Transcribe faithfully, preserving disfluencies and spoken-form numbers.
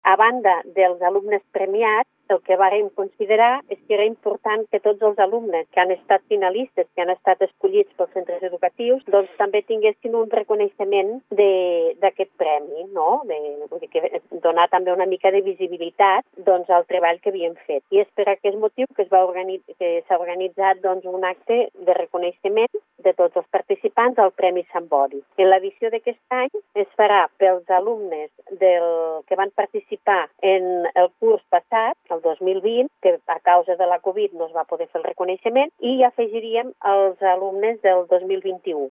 A banda dels alumnes premiats, el que vàrem considerar és que era important que tots els alumnes que han estat finalistes, que han estat escollits pels centres educatius, doncs també tinguessin un reconeixement d'aquest premi, no? De, vull dir que donar també una mica de visibilitat doncs, al treball que havien fet. I és per aquest motiu que es va organit que s'ha organitzat doncs, un acte de reconeixement de tots els participants al Premi Sant Bori. En l'edició d'aquest any es farà pels alumnes del, que van participar en el curs passat, el dos mil vint, que a causa de la Covid no es va poder fer el reconeixement, i afegiríem els alumnes del dos mil vint-i-u.